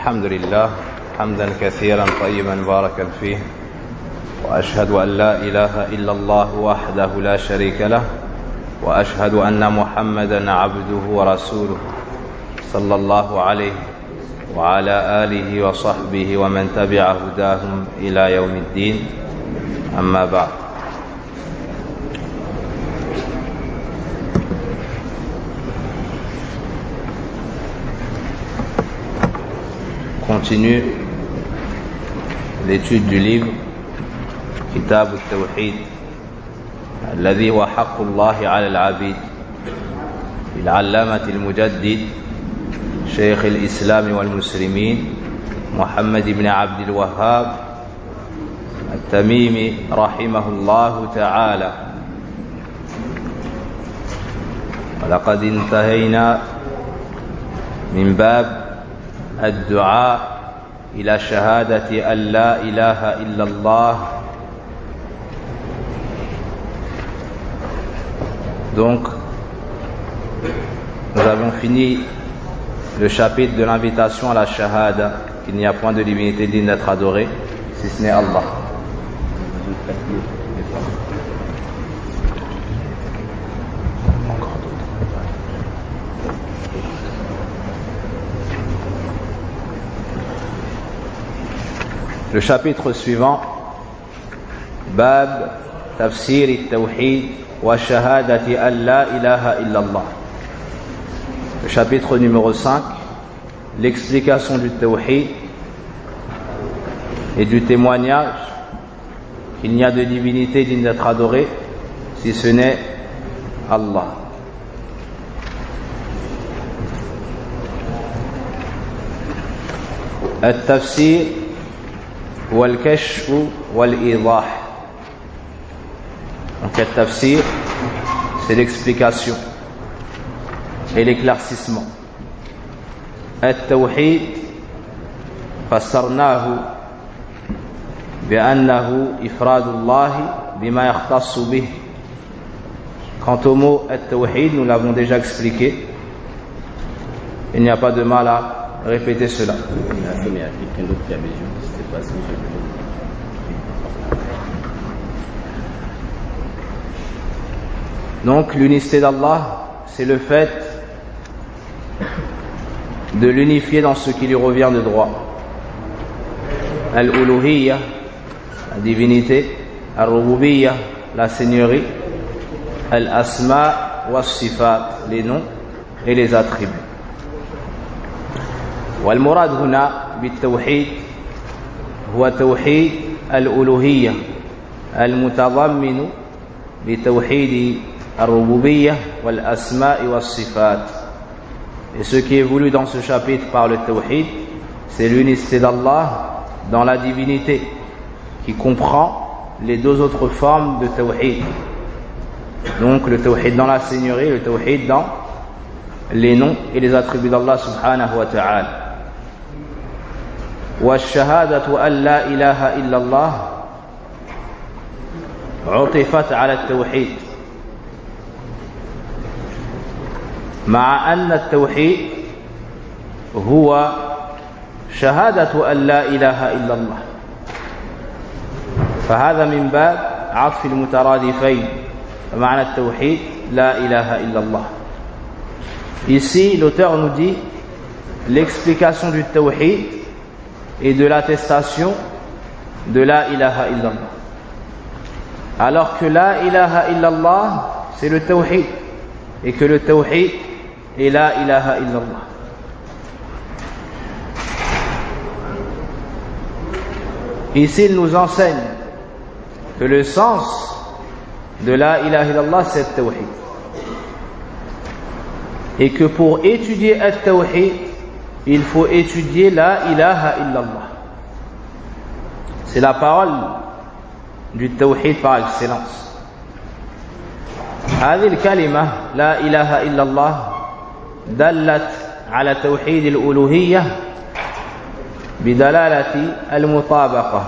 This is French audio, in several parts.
الحمد لله حمدا كثيرا طيبا مباركا فيه وأشهد أن لا إله إلا الله وحده لا شريك له وأشهد أن محمدا عبده ورسوله صلى الله عليه وعلى آله وصحبه ومن تبع هداهم إلى يوم الدين أما بعد. Continue l'étude du livre كتاب التوحيد الذي هو حق الله على العبيد للعلامة المجدد شيخ الإسلام والمسلمين محمد بن عبد الوهاب التميمي رحمه الله تعالى. ولقد انتهينا من باب الدعاء إلى شهادة أن لا إله إلا الله. Donc, nous avons fini le chapitre de l'invitation à la shahada, qu'il n'y a point de divinité digne d'être adorée, si ce n'est Allah. Le chapitre suivant, Bab Tafsir al-Tawhid wa Shahadati an la ilaha illallah. Le chapitre numéro 5, l'explication du Tawhid et du témoignage qu'il n'y a de divinité digne d'être adorée si ce n'est Allah. Al-Tafsir wal-Kashf wal-Idah. Donc le tafsir, c'est l'explication et l'éclaircissement. At-Tawhid fassarnahu bi'annahu ifradullah bima yakhtassu bih. Quant au mot At-Tawhid, nous l'avons déjà expliqué. Il n'y a pas de mal à répéter cela. Mais il y a quelqu'un d'autre qui a besoin, c'était pas ça. Donc l'unicité d'Allah, c'est le fait de l'unifier dans ce qui lui revient de droit. Al-Uluhiyya, la divinité, Al-Rububiyya, la seigneurie, Al-Asma wa Sifat, les noms et les attributs. والمراد هنا بالتوحيد هو توحيد الألوهية المتضمن لتوحيد الربوبية والأسماء والصفات. Et ce qui est voulu dans ce chapitre par le tawhid, c'est l'unicité d'Allah dans la divinité, qui comprend les deux autres formes de tawhid. Donc le tawhid dans la seigneurie, le tawhid dans les noms et les attributs d'Allah subhanahu wa ta'ala. والشهادة أن لا إله إلا الله عطفت على التوحيد مع أن التوحيد هو شهادة أن لا إله إلا الله، فهذا من باب عطف المترادفين. فمعنى التوحيد لا إله إلا الله. Ici l'auteur nous dit l'explication du tawhid et de l'attestation de la ilaha illallah, alors que la ilaha illallah c'est le tawhid et que le tawhid est la ilaha illallah. Ici il nous enseigne que le sens de la ilaha illallah c'est le tawhid, et que pour étudier le tawhid il faut étudier la ilaha illallah. C'est la parole du tawhid par excellence. هذه الكلمة لا إله إلا الله دلت على توحيد الألوهية بدلالة المطابقة،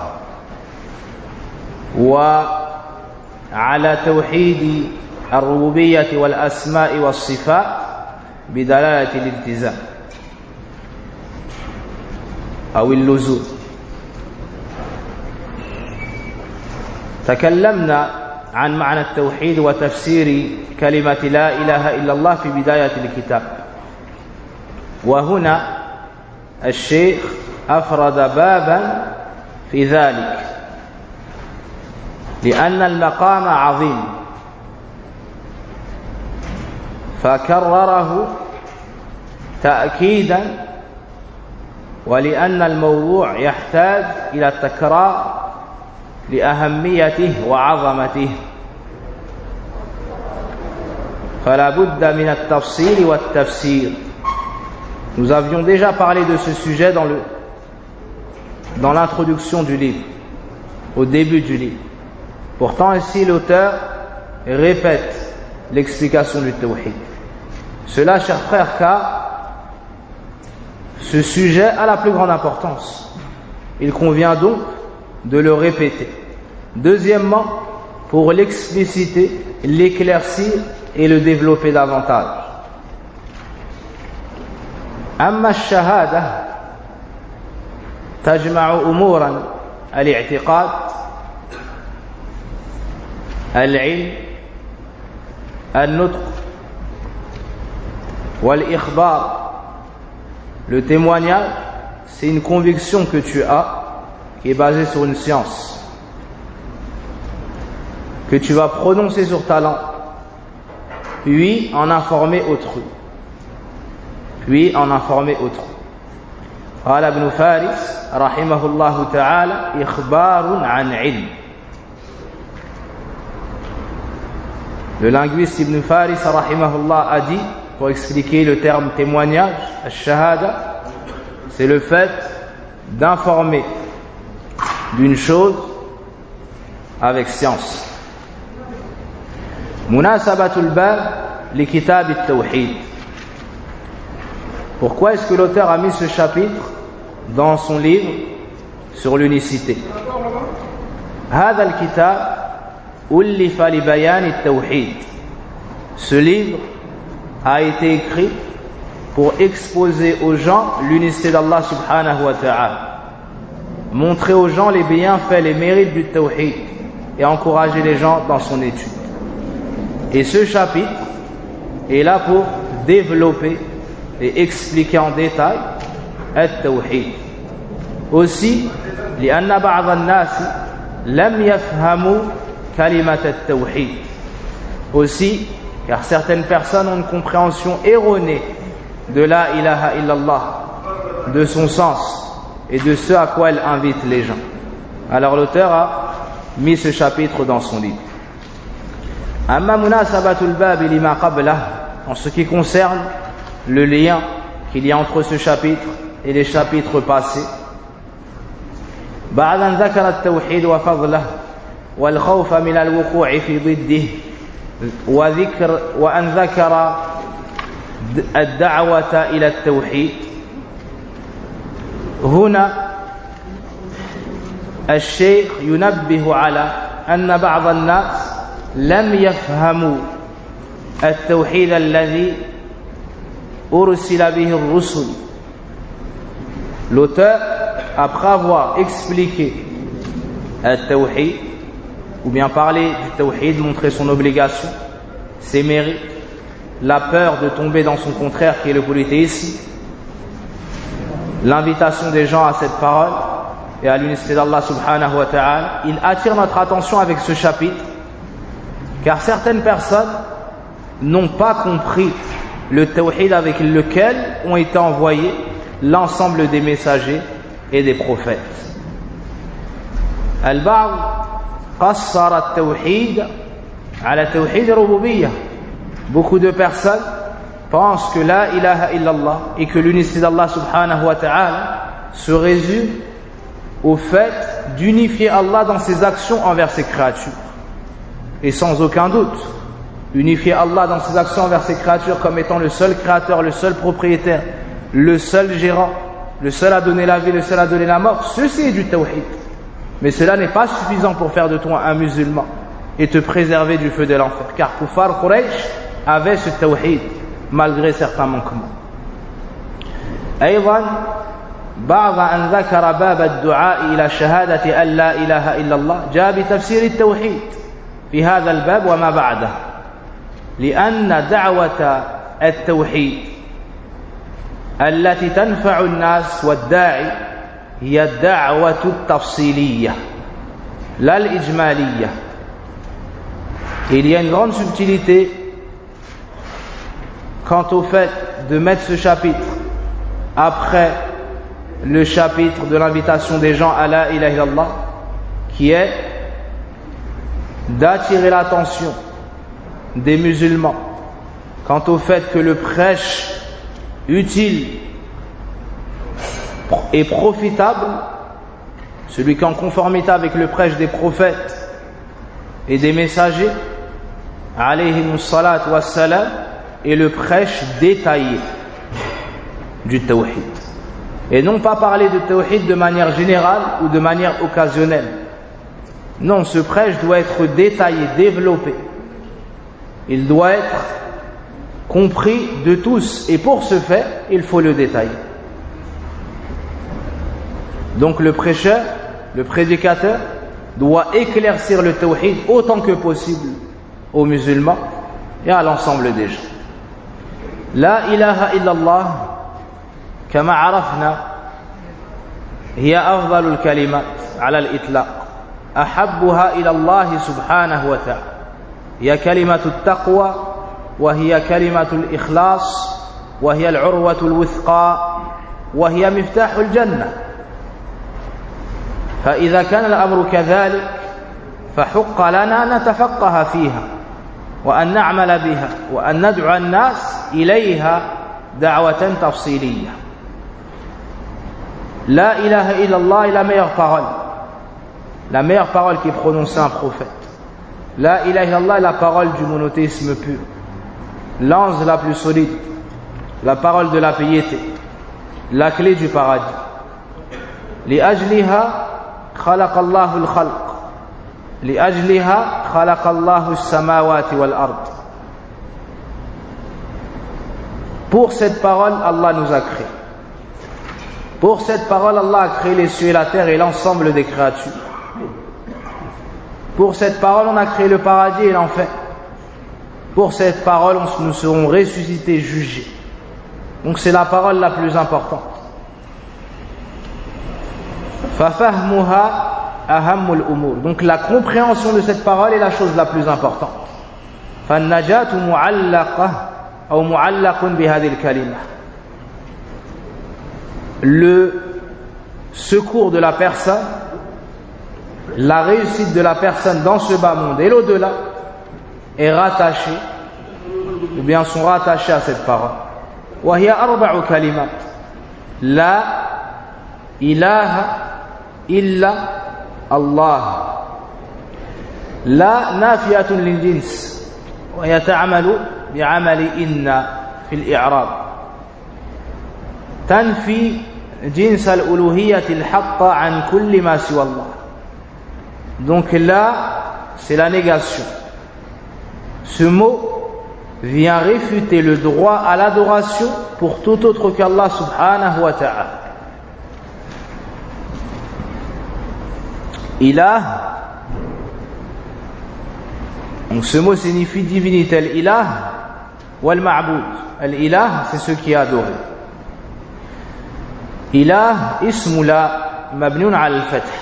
وعلى توحيد الربوبية والأسماء والصفات بدلالة الالتزام. أو اللزوم. تكلمنا عن معنى التوحيد وتفسير كلمة لا إله إلا الله في بداية الكتاب، وهنا الشيخ أفرد بابا في ذلك لأن المقام عظيم فكرره تأكيدا، ولأن الموضوع يحتاج إلى التكرار لأهميته وعظمته، فلا بد من التفصيل والتفسير. Nous avions déjà parlé de ce sujet dans l'introduction du livre, au début du livre. Pourtant, ici, l'auteur répète l'explication du tawhid. Cela, chers frères, car ce sujet a la plus grande importance. Il convient donc de le répéter. Deuxièmement, pour l'expliciter, l'éclaircir et le développer davantage. أما الشهادة تجمع أمورا الاعتقاد، العلم، النطق والإخبار. Le témoignage, c'est une conviction que tu as qui est basée sur une science que tu vas prononcer sur ta langue, puis en informer autrui. قال ابن فارس رحمه الله تعالى إخبار عن علم. Le linguiste Ibn Faris rahimahullah a dit, pour expliquer le terme témoignage, al-shahada, c'est le fait d'informer d'une chose avec science. Munasabatul bab li kitab at-tawhid. Pourquoi est-ce que l'auteur a mis ce chapitre dans son livre sur l'unicité? هذا الكتاب ألف لبيان التوحيد. Ce livre a été écrit pour exposer aux gens l'unicité d'Allah subhanahu wa ta'ala, montrer aux gens les bienfaits, les mérites du tawhid et encourager les gens dans son étude. Et ce chapitre est là pour développer et expliquer en détail التوحيد. Aussi, لأن بعض الناس لم يفهموا كلمة التوحيد. Aussi, car certaines personnes ont une compréhension erronée de la ilaha illallah, de son sens et de ce à quoi elle invite les gens. Alors l'auteur a mis ce chapitre dans son livre. أما مناسبة الباب لما قبله, en ce qui concerne le lien qu'il y a entre ce chapitre et les chapitres passés. بعد أن ذكر التوحيد وفضله والخوف من الوقوع في ضده وأن ذكر الدعوة إلى التوحيد. هنا الشيخ ينبه على أن بعض الناس لم يفهموا التوحيد الذي أرسل به الرسل. L'auteur, après avoir expliqué le tawhid, ou bien parler du tawhid, montrer son obligation, ses mérites, la peur de tomber dans son contraire qui est le polythéisme, l'invitation des gens à cette parole et à l'unicité d'Allah subhanahu wa ta'ala, il attire notre attention avec ce chapitre, car certaines personnes n'ont pas compris le tawhid avec lequel ont été envoyés l'ensemble des messagers et des prophètes. البعض قصر التوحيد على توحيد الربوبية. Beaucoup de personnes pensent que la ilaha illallah et que l'unicité d'Allah subhanahu wa ta'ala se résume au fait d'unifier Allah dans ses actions envers ses créatures. Et sans aucun doute, unifier Allah dans ses actions envers ses créatures comme étant le seul créateur, le seul propriétaire, le seul gérant, le seul à donner la vie, le seul à donner la mort, ceci est du tawhid. Mais cela n'est pas suffisant pour faire de toi un musulman et te préserver du feu de l'enfer. Car Kuffar Quraysh avait ce tawhid malgré certains manquements. أيضا بعد أن ذكر باب الدعاء إلى شهادة أن لا إله إلا الله جاء بتفسير التوحيد في هذا الباب وما بعده، لأن دعوة التوحيد التي تنفع الناس والداعي هي الدعوة التفصيلية لا الإجمالية. Il y a une grande subtilité quant au fait de mettre ce chapitre après le chapitre de l'invitation des gens à la ilaha illallah, qui est d'attirer l'attention des musulmans quant au fait que le prêche utile et profitable, celui qui est en conformité avec le prêche des prophètes et des messagers, alayhimus salatu wassalam, et le prêche détaillé du tawhid. Et non pas parler de tawhid de manière générale ou de manière occasionnelle. Non, ce prêche doit être détaillé, développé. Il doit être compris de tous, et pour ce faire, il faut le détailler. Donc le prêcheur, le prédicateur, doit éclaircir le tawhid autant que possible aux musulmans et à l'ensemble des gens. La ilaha illallah, كما عرفنا هي أفضل الكلمات على الإطلاق، أحبها إلى الله سبحانه وتعالى، هي كلمة التقوى، وهي كلمة الإخلاص، وهي العروة الوثقى، وهي مفتاح الجنة. فإذا كان الأمر كذلك فحق لنا أن نتفقه فيها وأن نعمل بها وأن ندعو الناس إليها دعوة تفصيلية. La ilaha illallah est la meilleure parole qui est prononcée un prophète. La ilaha illallah est la parole du monothéisme pur, l'anse la plus solide, la parole de la piété, la clé du paradis. لأجلها خلق الله الخلق، لأجلها خلق الله السماوات والأرض. Pour cette parole, Allah nous a créés. Pour cette parole, Allah a créé les cieux et la terre et l'ensemble des créatures. Pour cette parole, on a créé le paradis et l'enfer. Pour cette parole, nous serons ressuscités, jugés. Donc c'est la parole la plus importante. فَفَهْمُهَا أَهَمُّ الْأُمُورِ. Donc la compréhension de cette parole est la chose la plus importante. فَالنَّجَاةُ مُعَلَّقَةٌ أو معلق بهذه الكلمة. Le secours de la personne, la réussite de la personne dans ce bas monde et l'au-delà est rattaché, ou bien sont rattachés à cette parole. وهي أربع كلمات لا إله إلا الله. لا نافية للجنس وهي تعمل بعمل إن في الإعراب، تنفي جنس الألوهية الحق عن كل ما سوى الله. Donc là, c'est la négation. Ce mot vient réfuter le droit à l'adoration pour tout autre qu'Allah subhanahu wa ta'ala. Ilah, donc ce mot signifie divinité. Al-ilah wal-ma'boud. Al-ilah, c'est ce qui est adoré. Ilah, ismu la mabnoun ala al-fath.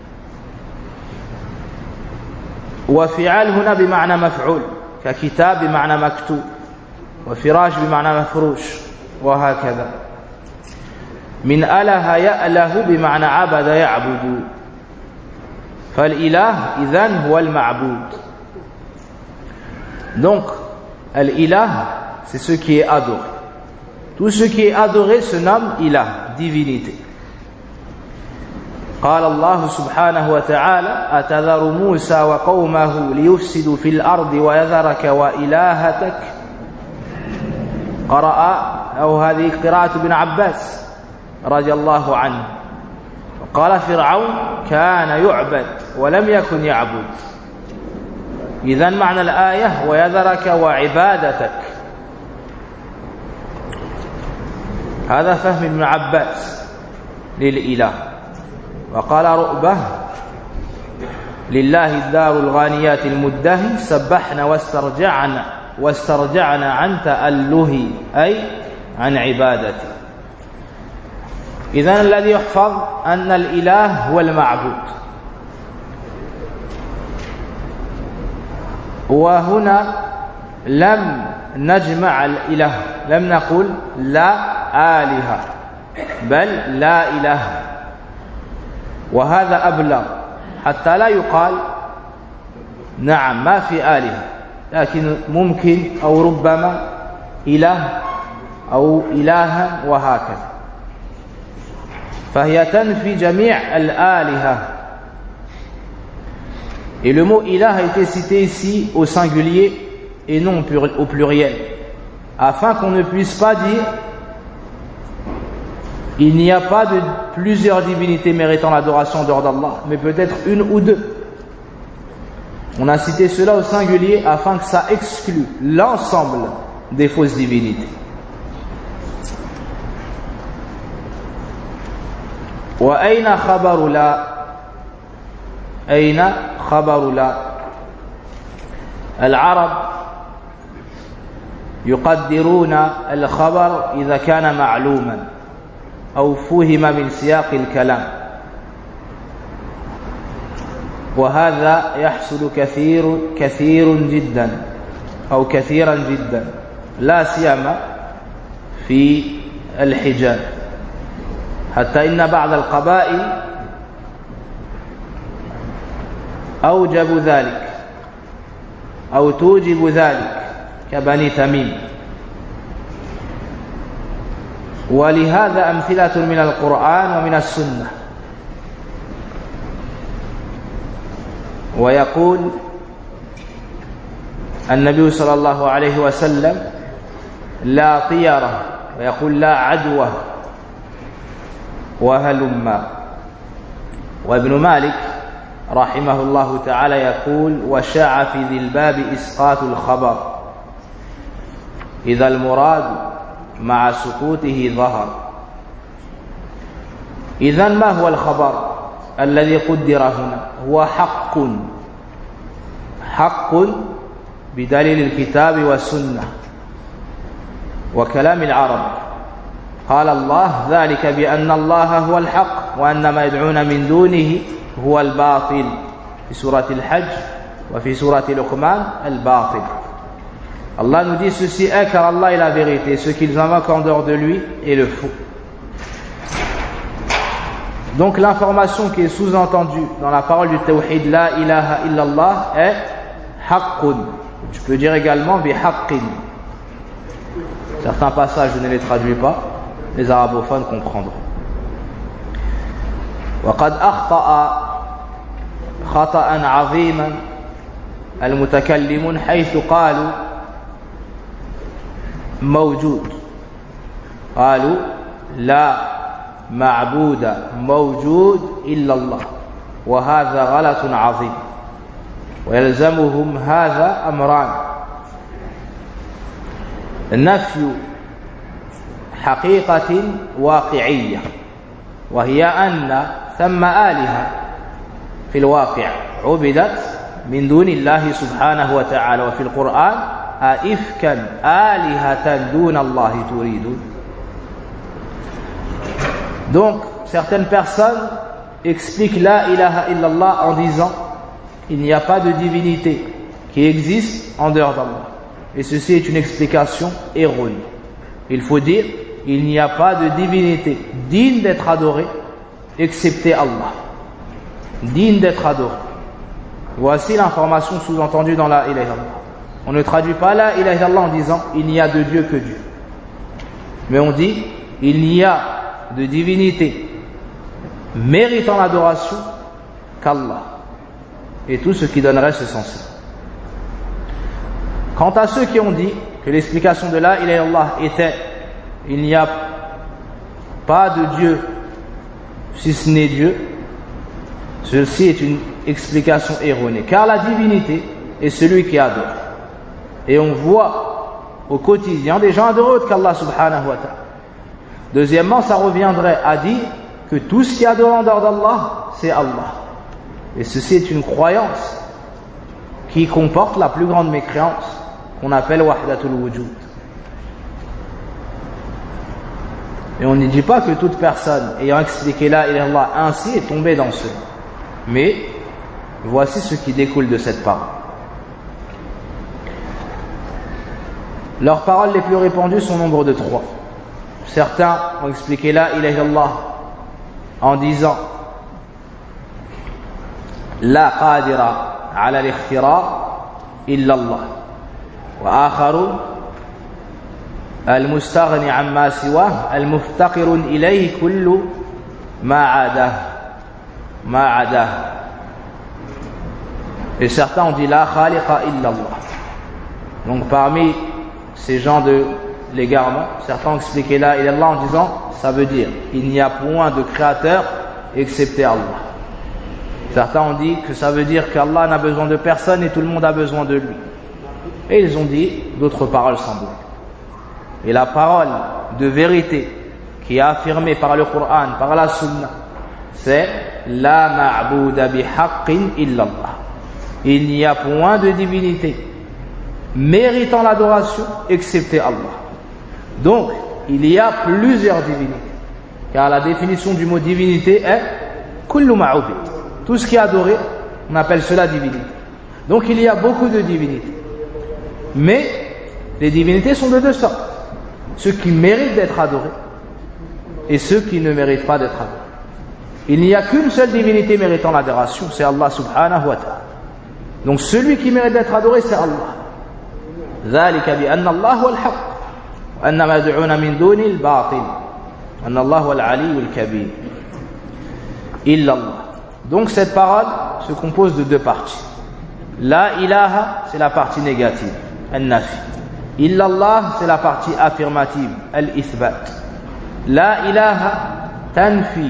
وفعال هنا بمعنى مفعول ككتاب بمعنى مكتوب، وفراش بمعنى مفروش، وهكذا. من أله يأله بمعنى عبد يعبد. فالإله إذن هو المعبود. Donc l'ilah, c'est ce qui est adoré. Tout ce qui est adoré se nomme ilah, divinité. قال الله سبحانه وتعالى أتذر موسى وقومه ليفسدوا في الأرض ويذرك وإلهتك. قرأ أو هذه قراءة ابن عباس رضي الله عنه. قال فرعون كان يعبد ولم يكن يعبد. إذن معنى الآية ويذرك وعبادتك. هذا فهم ابن عباس. للإله. وقال رؤبة لله الدار الغانيات المدهي سبحنا واسترجعنا عن تأله أي عن عبادته. إذن الذي يحفظ أن الإله هو المعبود. وهنا لم نجمع الإله، لم نقل لا آلهة بل لا إله، وهذا أبلغ حتى لا يقال نعم ما في آلهة، لكن ممكن أو ربما إله أو إلها وهكذا، فهي تنفي جميع الآلهة. Et le mot ilah a été cité ici au singulier et non au pluriel, afin qu'on ne puisse pas dire il n'y a pas de plusieurs divinités méritant l'adoration en dehors d'Allah, mais peut-être une ou deux. On a cité cela au singulier afin que ça exclue l'ensemble des fausses divinités. وأين خبر لا؟ أين خبر لا؟ العرب يقدرون الخبر إذا كان معلوما أو فهم من سياق الكلام، وهذا يحصل كثير جدا أو كثيرا جدا، لا سيما في الحجاز، حتى إن بعض القبائل أوجب ذلك أو توجب ذلك كبني تميم. ولهذا أمثلة من القرآن ومن السنة. ويقول النبي صلى الله عليه وسلم لا طيرة، ويقول لا عدوى وهلما. وابن مالك رحمه الله تعالى يقول وشاع في ذي الباب إسقاط الخبر إذا المراد مع سقوطه ظهر. إذن ما هو الخبر الذي قدر هنا؟ هو حق بدليل الكتاب والسنة وكلام العرب. قال الله ذلك بأن الله هو الحق وأن ما يدعون من دونه هو الباطل في سورة الحج وفي سورة لقمان الباطل. Allah nous dit ceci est car Allah est la vérité, ce qu'ils invoquent en dehors de lui est le faux. Donc l'information qui est sous-entendue dans la parole du tawhid la ilaha illallah est haqqun. Tu peux dire également bihaqqin. Certains passages je ne les traduis pas, les arabophones comprendront. وقد أخطأ خطأ عظيما المتكلمون حيث قالوا موجود، قالوا لا معبود موجود إلا الله، وهذا غلط عظيم. ويلزمهم هذا أمران: نفي حقيقة واقعية، وهي أن ثم آلهة في الواقع عبدت من دون الله سبحانه وتعالى، وفي القرآن أئفكا آلهة دون الله تريدون. Donc certaines personnes expliquent la ilaha illallah en disant il n'y a pas de divinité qui existe en dehors d'Allah, et ceci est une explication erronée. Il faut dire il n'y a pas de divinité digne d'être adorée excepté Allah, digne d'être adoré. Voici l'information sous-entendue dans la ilaha illallah. On ne traduit pas la ilaha illallah en disant il n'y a de Dieu que Dieu, mais on dit il n'y a de divinité méritant l'adoration qu'Allah, et tout ce qui donnerait ce sens. Quant à ceux qui ont dit que l'explication de la ilaha illallah était il n'y a pas de Dieu si ce n'est Dieu, ceci est une explication erronée, car la divinité est celui qui adore, et on voit au quotidien des gens adorer autre qu'Allah subhanahu wa ta'ala. Deuxièmement, ça reviendrait à dire que tout ce qui est adoré en dehors d'Allah, c'est Allah. Et ceci est une croyance qui comporte la plus grande mécréance, qu'on appelle Wahdatul Wujud. Et on ne dit pas que toute personne ayant expliqué la ilaha illallah ainsi est tombée dans ce. Mais voici ce qui découle de cette parole. Leurs paroles les plus répandues sont au nombre de 3. Certains ont expliqué la ilaha illallah en disant la qadira ala al-ikhtira illa Allah wa akharun al-mustaghni amma siwah al-muftaqirun ilayhi kullu ma adah. Et certains ont dit la khaliqa illa Allah. Donc parmi ces gens de l'égarement, certains ont expliqué la ilaha illallah en disant ça veut dire il n'y a point de créateur excepté Allah. Certains ont dit que ça veut dire qu'Allah n'a besoin de personne et tout le monde a besoin de lui. Et ils ont dit d'autres paroles semblables. Et la parole de vérité qui est affirmée par le Coran, par la Sunna, c'est la ma'bouda bihaqqin illallah. Il n'y a point de divinité méritant l'adoration excepté Allah. Donc, il y a plusieurs divinités. Car la définition du mot divinité est kullu ma'bud. Tout ce qui est adoré, on appelle cela divinité. Donc, il y a beaucoup de divinités. Mais, les divinités sont de 2 sortes. Ceux qui méritent d'être adorés et ceux qui ne méritent pas d'être adorés. Il n'y a qu'une seule divinité méritant l'adoration, c'est Allah subhanahu wa ta'ala. Donc, celui qui mérite d'être adoré, c'est Allah. ذلك بأن الله هو الحق وأن ما يدعون من دونه الباطل أن الله هو العلي الكبير إلا الله. Donc cette parole se compose de 2 parties. La ilaha, c'est la partie négative, al-nafi. Illallah, c'est la partie affirmative, al-ithbat. La ilaha tanfi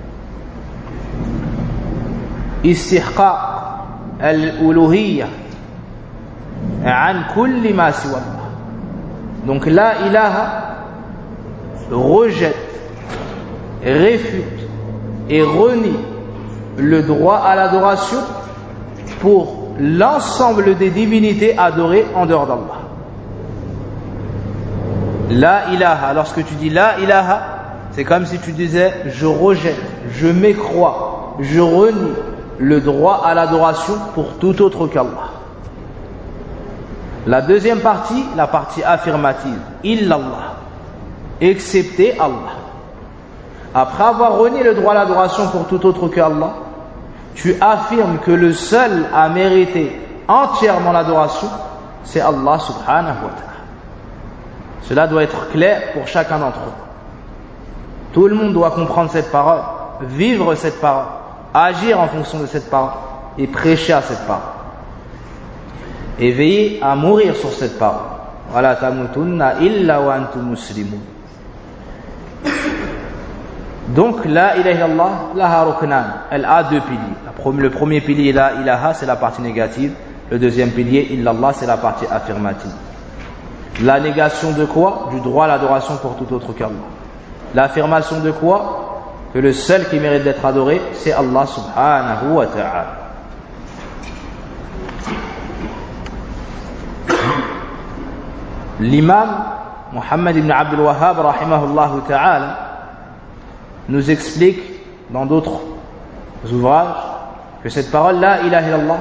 istihqaq al-uluhiyya an kulli ma siwa Allah. Donc la ilaha rejette, réfute et renie le droit à l'adoration pour l'ensemble des divinités adorées en dehors d'Allah. La ilaha, lorsque tu dis la ilaha, c'est comme si tu disais je rejette, je mécrois, je renie le droit à l'adoration pour tout autre qu'Allah. La deuxième partie, la partie affirmative, illallah, excepté Allah. Après avoir renié le droit à l'adoration pour tout autre qu'Allah, tu affirmes que le seul à mériter entièrement l'adoration, c'est Allah subhanahu wa ta'ala. Cela doit être clair pour chacun d'entre eux. Tout le monde doit comprendre cette parole, vivre cette parole, agir en fonction de cette parole et prêcher à cette parole. Et veiller à mourir sur cette parole. Wala tamutunna illa wa antum muslimun. Donc la ilaha illallah laha ruknan, elle a 2 piliers. Le premier pilier la ilaha, c'est la partie négative. Le deuxième pilier illallah, c'est la partie affirmative. La négation de quoi? Du droit à l'adoration pour tout autre qu'Allah. L'affirmation de quoi? Que le seul qui mérite d'être adoré, c'est Allah subhanahu wa ta'ala. L'imam Muhammad ibn Abdul Wahhab rahimahullah ta'ala nous explique dans d'autres ouvrages que cette parole la ilaha illallah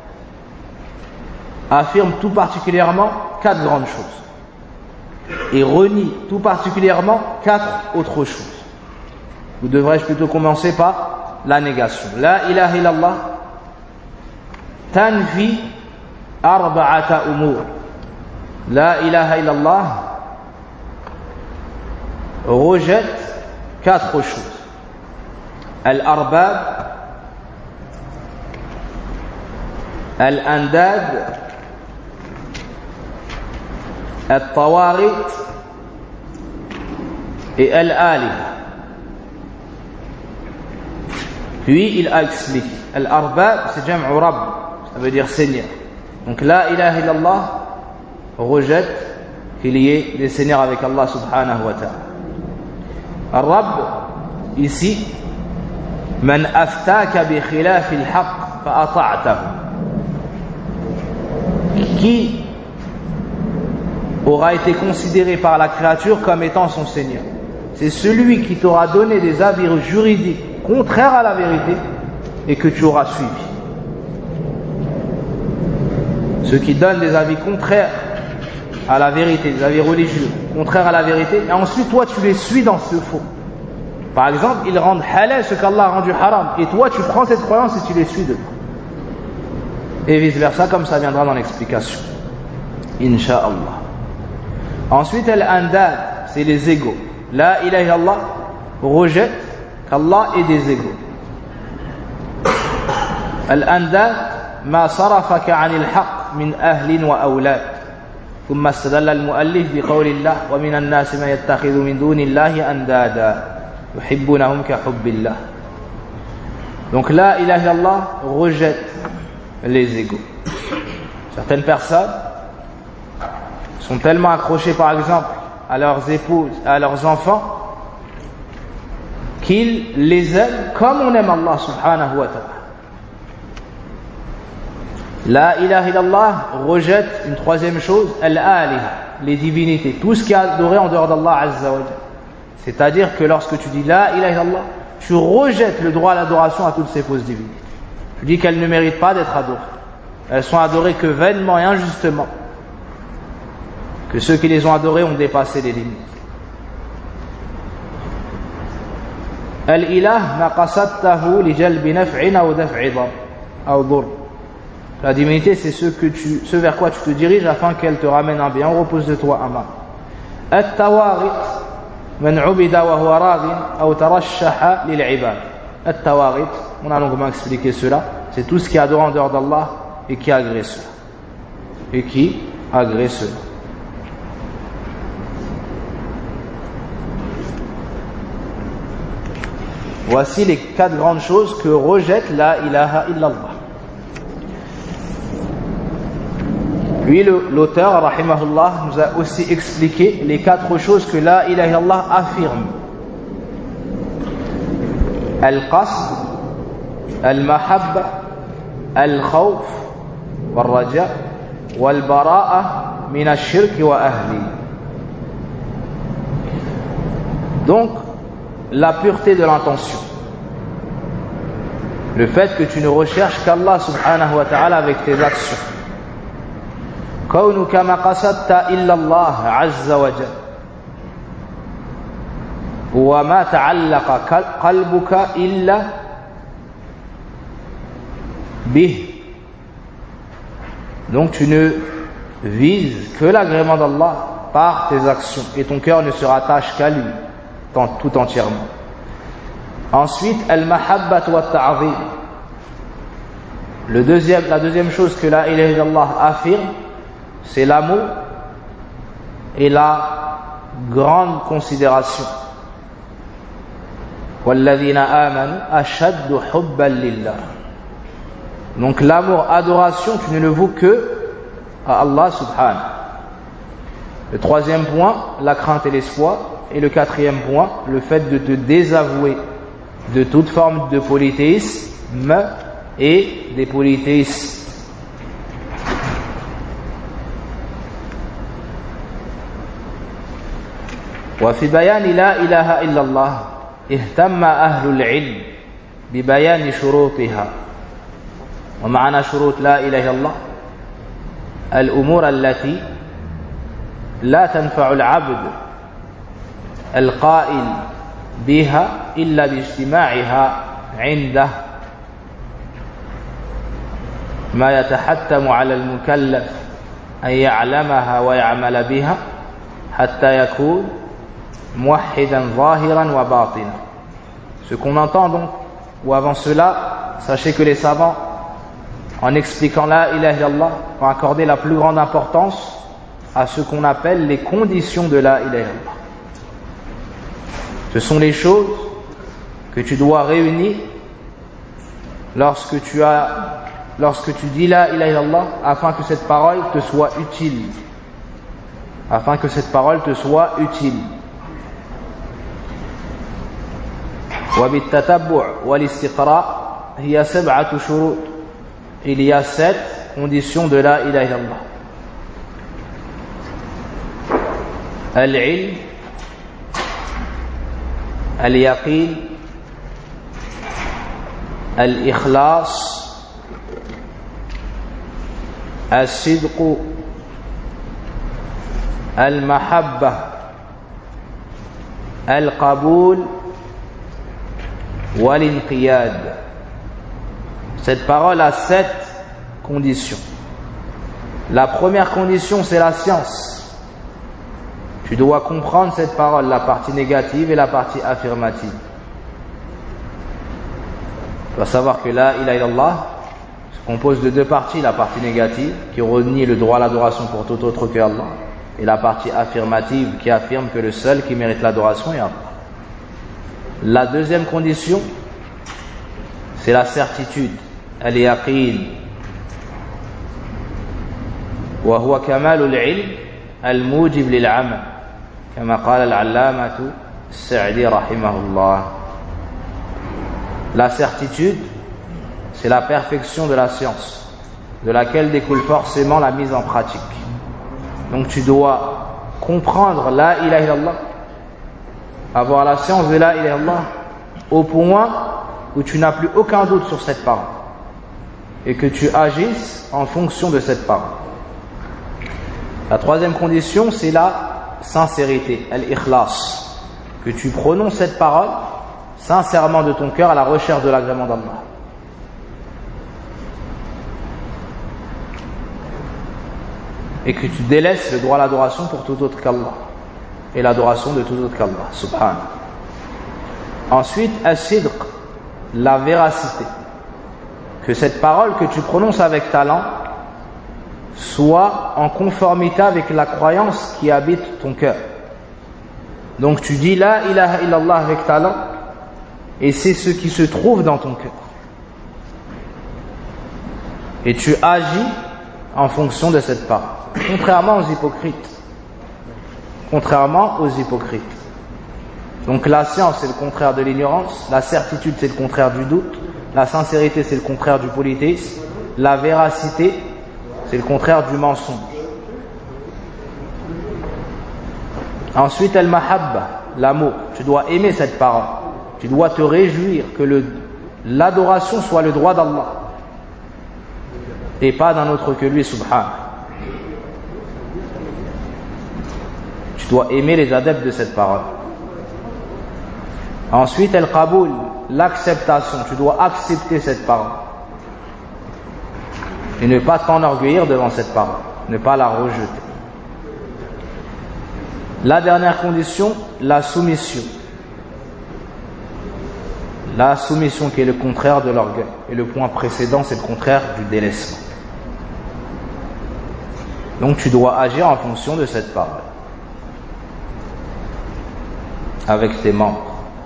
affirme tout particulièrement 4 grandes choses et renie tout particulièrement 4 autres choses. Ou devrais-je plutôt commencer par la négation. La ilaha illallah tanfi arba'ata umur. La ilaha illallah rejette 4 choses. Al-arbab, al-andad, al-tawarit et al-aliha. Puis il a expliqué al-arbab, c'est jam'u rabb, ça veut dire seigneur. Donc la ilaha illallah rejette qu'il y ait des seigneurs avec Allah subhanahu wa ta'ala. Al-rabb, ici, man aftaka bi khilaf al-haqq fa ata'tahu. Qui aura été considéré par la créature comme étant son Seigneur? C'est celui qui t'aura donné des avis juridiques contraires à la vérité et que tu auras suivi. Ceux qui donnent des avis contraires à la vérité, des avis religieux contraires à la vérité, et ensuite toi tu les suis dans ce faux. Par exemple, ils rendent halal ce qu'Allah a rendu haram, et toi tu prends cette croyance et tu les suis dedans. Et vice versa, comme ça viendra dans l'explication. Inch'Allah. Ensuite, al-andad, c'est les égaux. La ilaha illallah rejette qu'Allah ait des égaux. Al-andad ma sarafaka anil haqq min ahlin wa awlad. ثم استدل المؤلف بقول الله ومن الناس من يتخذ من دون الله أندادا يحبونهم كحب الله. Donc la ilaha illallah rejette les égaux. Certaines personnes sont tellement accrochées par exemple à leurs épouses, à leurs enfants, qu'ils les aiment comme on aime Allah subhanahu wa ta'ala. La ilaha illallah rejette une troisième chose, al-aliha, les divinités, tout ce qui est adoré en dehors d'Allah azza wa jalla. C'est-à-dire que lorsque tu dis la ilaha illallah, tu rejettes le droit à l'adoration à toutes ces fausses divinités. Tu dis qu'elles ne méritent pas d'être adorées. Elles sont adorées que vainement et injustement. Que ceux qui les ont adorées ont dépassé les limites. Al-ilah ma qasadtahu li jalbi naf'in aw daf'i dur. La divinité, c'est ce vers quoi tu te diriges afin qu'elle te ramène un bien. On repose de toi un mal. At-tawarit man 'ubida wa huwa radin aw tarashshaha lil 'ibad. At-tawarit, on a longuement expliqué cela, c'est tout ce qui est adoré en dehors d'Allah et qui agrée cela. Et qui agrée cela. Voici les 4 grandes choses que rejette la ilaha illallah. Puis l'auteur, rahimahullah, nous a aussi expliqué les 4 choses que la ilaha illallah affirme. Al-qasd, al-mahabba, al-khawf, wal-raja, wal-bara'a min ash-shirk wa ahli. Donc, la pureté de l'intention. Le fait que tu ne recherches qu'Allah subhanahu wa ta'ala avec tes actions. كونك ما قصدت إلا الله عز وجل وما تعلق قلبك إلا به. Donc tu ne vises que l'agrément d'Allah par tes actions et ton cœur ne se rattache qu'à lui tout entièrement. Ensuite, al-mahabbat wa ta'zim. La deuxième chose que la ilaha illallah affirme, c'est l'amour et la grande considération. وَالَّذِينَ آمَنُوا أَشَدُّ حُبًّا لِلَّهِ. Donc l'amour, adoration, tu ne le voues que à Allah subhanahu. Le troisième point, la crainte et l'espoir. Et le quatrième point, le fait de te désavouer de toute forme de polythéisme et des polythéistes. وفي بيان لا إله إلا الله اهتم أهل العلم ببيان شروطها. ومعنى شروط لا إله إلا الله الأمور التي لا تنفع العبد القائل بها إلا باجتماعها عنده ما يتحتم على المكلف أن يعلمها ويعمل بها حتى يكون موحدا ظاهرا وباطنا. Ce qu'on entend donc, ou avant cela, sachez que les savants, en expliquant la ilaha illallah, ont accordé la plus grande importance à ce qu'on appelle les conditions de la ilaha illallah. Ce sont les choses que tu dois réunir lorsque tu dis la ilaha illallah afin que cette parole te soit utile. وبالتتبع والاستقراء هي 7 شروط. Il y a 7 conditions de la ilaha illallah. العلم, اليقين, الإخلاص, الصدق, المحبة, القبول, والانقياد. Cette parole a 7 conditions. La première condition, c'est la science. Tu dois comprendre cette parole, la partie négative et la partie affirmative. Tu dois savoir que la ilaha illallah se compose de 2 parties, la partie négative qui renie le droit à l'adoration pour tout autre que Allah, et la partie affirmative qui affirme que le seul qui mérite l'adoration est Allah. La deuxième condition, c'est la certitude, al-yaqin, wa huwa kamalul ilm al-mujib lil-amal, kama qala al-allamatu as-Sa'di rahimahullah. La certitude, c'est la perfection de la science, de laquelle découle forcément la mise en pratique. Donc tu dois comprendre la ilaha illallah, avoir la science de la ilaha illallah, au point où tu n'as plus aucun doute sur cette parole et que tu agisses en fonction de cette parole. La troisième condition, c'est la sincérité, al-ikhlas, que tu prononces cette parole sincèrement de ton cœur à la recherche de l'agrément d'Allah. Et que tu délaisses le droit à l'adoration pour tout autre qu'Allah, et l'adoration de tout autre qu'Allah, subhanahu. Ensuite, as-sidq, la véracité, que cette parole que tu prononces avec ta langue soit en conformité avec la croyance qui habite ton cœur. Donc tu dis la ilaha illallah avec ta langue, et c'est ce qui se trouve dans ton cœur, et tu agis en fonction de cette parole. Contrairement aux hypocrites. Contrairement aux hypocrites. Donc la science, c'est le contraire de l'ignorance. La certitude, c'est le contraire du doute. La sincérité, c'est le contraire du polythéisme. La véracité, c'est le contraire du mensonge. Ensuite, al-mahabba, l'amour. Tu dois aimer cette parole. Tu dois te réjouir que l'adoration soit le droit d'Allah et pas d'un autre que lui, subhanahu. Tu dois aimer les adeptes de cette parole. Ensuite, al-qaboul, l'acceptation. Tu dois accepter cette parole et ne pas t'enorgueillir devant cette parole, ne pas la rejeter. La dernière condition, la soumission. La soumission qui est le contraire de l'orgueil. Et le point précédent, c'est le contraire du délaissement. Donc tu dois agir en fonction de cette parole, avec tes membres.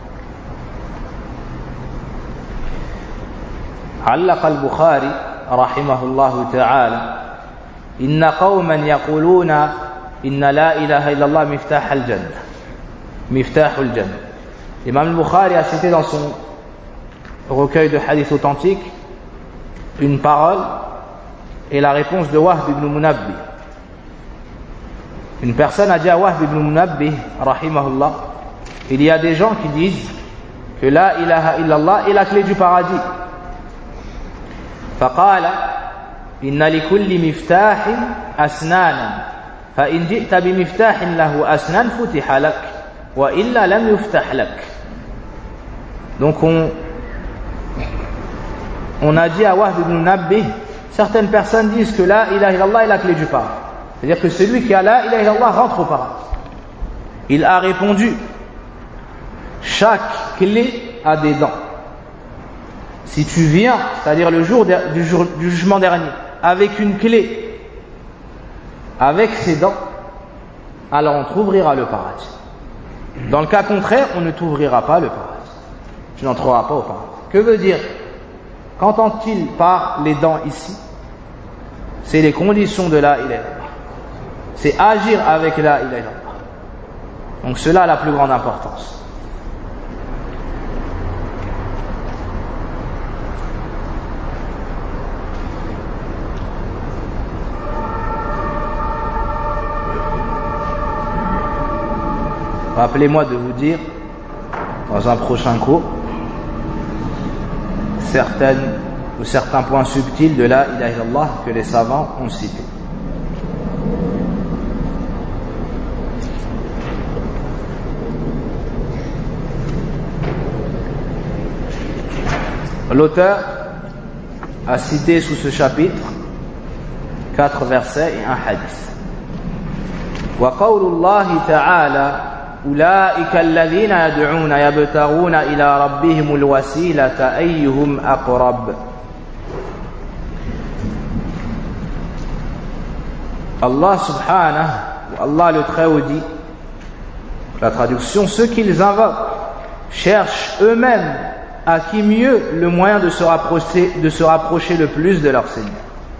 علق البخاري رحمه الله تعالى إن قوما يقولون إن لا إله إلا الله مفتاح الجنة مفتاح الجنة. L'imam al-Bukhari a cité dans son recueil de hadiths authentiques une parole et la réponse de Wahb ibn Munabbih. Une personne a dit à Wahb ibn Munabbih rahimahullah, il y a des gens qui disent que la ilaha illallah est la clé du paradis. فقال إن لكل مفتاح أسنانا فإن جئت بمفتاح له أسنان فتح لك وإلا لم يفتح لك. Donc on a dit à Wahb ibn Munabbih, certaines personnes disent que la ilaha illallah est la clé du paradis, c'est-à-dire que celui qui a la ilaha illallah rentre au paradis. Il a répondu, chaque clé a des dents. Si tu viens, c'est-à-dire le jour du jugement dernier, avec une clé, avec ses dents, alors on t'ouvrira le paradis. Dans le cas contraire, on ne t'ouvrira pas le paradis. Tu n'entreras pas au paradis. Que veut dire? Qu'entend-il par les dents ici? C'est les conditions de la ilaha illallah. C'est agir avec la ilaha illallah. Donc cela a la plus grande importance. Rappelez-moi de vous dire dans un prochain cours certains points subtils de la ilaha illallah que les savants ont cités. L'auteur a cité sous ce chapitre 4 versets et un hadith. وقول الله تعالى أولئك الذين يدعون يبتغون إلى ربهم الوسيلة أيهم أقرب. Allah subhanahu wa Allah le Très-Haut dit, la traduction, ceux qu'ils invoquent cherchent eux-mêmes à qui mieux le moyen de se rapprocher le plus de leur Seigneur.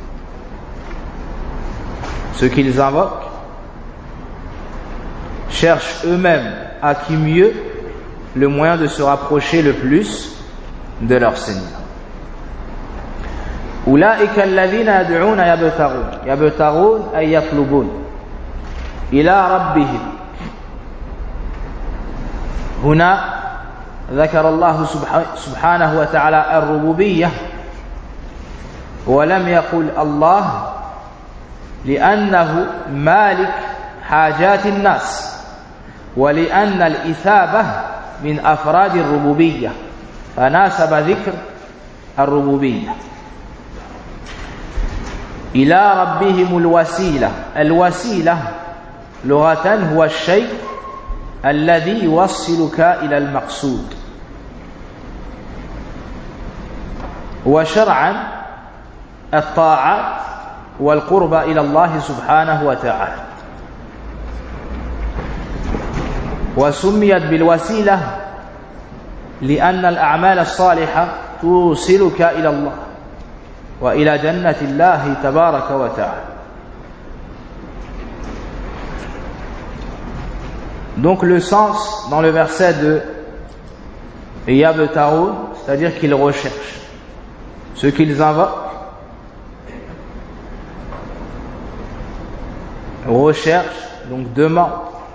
Ceux qu'ils invoquent cherchent eux-mêmes à qui mieux le moyen de se rapprocher le plus de leur Seigneur. أولئك الذين يدعون يبتغون أي يطلبون إلى ربهم. هنا ذكر الله سبحانه وتعالى الربوبية ولم يقل الله لأنه مالك حاجات الناس ولأن الإثابة من أفراد الربوبية فناسب ذكر الربوبية. إلى ربهم الوسيلة. الوسيلة لغة هو الشيء الذي يوصلك إلى المقصود، وشرعا الطاعات والقرب إلى الله سبحانه وتعالى. وسميت بالوسيلة لأن الأعمال الصالحة توصلك إلى الله وإلى جنة الله تبارك وتعالى. Donc le sens dans le verset de Yabtaroun, c'est-à-dire qu'ils recherchent, ce qu'ils invoquent, recherchent, donc demandent,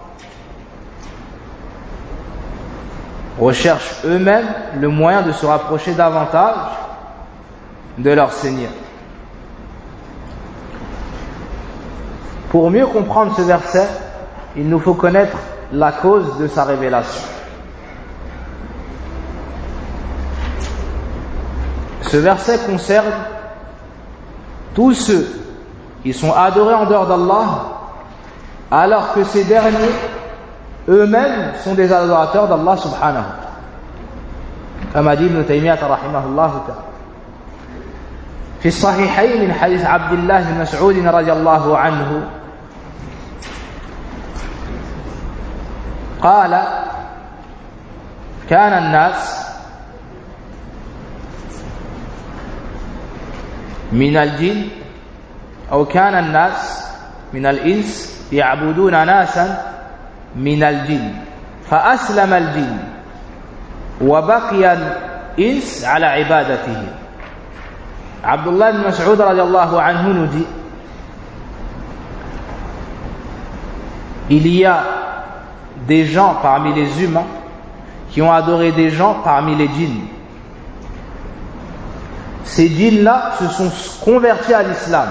recherchent eux-mêmes le moyen de se rapprocher davantage de leur Seigneur. Pour mieux comprendre ce verset, il nous faut connaître la cause de sa révélation. Ce verset concerne tous ceux qui sont adorés en dehors d'Allah, alors que ces derniers eux-mêmes sont des adorateurs d'Allah subhanahu. Comme a dit Ibn Taymiyyah rahimahullah ta'ala. في الصحيحين من حديث عبد الله بن مسعود رضي الله عنه قال كان الناس من الجن أو كان الناس من الإنس يعبدون ناسا من الجن فأسلم الجن وبقي الإنس على عبادتهم. Abdullah ibn Mas'ud radiallahu anhu nous dit, il y a des gens parmi les humains qui ont adoré des gens parmi les djinns. Ces djinns-là se sont convertis à l'islam.